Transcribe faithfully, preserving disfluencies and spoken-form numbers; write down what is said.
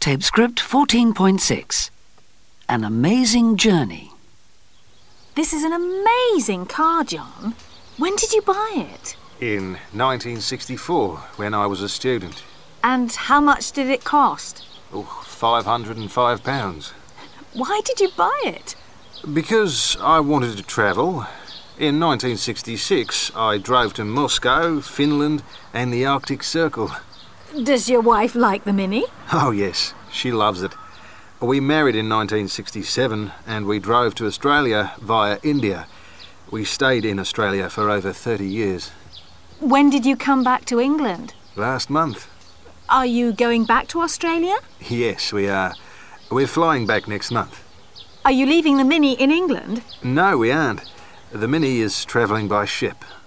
Tape script fourteen point six. An amazing journey. This is an amazing car, John. When did you buy it? In nineteen sixty-four, when I was a student. And how much did it cost? Oh, five hundred and five pounds. Why did you buy it? Because I wanted to travel. In nineteen sixty-six, I drove to Moscow, Finland, and the Arctic Circle. Does your wife like the Mini? Oh, yes, she loves it. We married in nineteen sixty-seven, and we drove to Australia via India. We stayed in Australia for over thirty years. When did you come back to England? Last month. Are you going back to Australia? Yes, we are. We're flying back next month. Are you leaving the Mini in England? No, we aren't. The Mini is travelling by ship.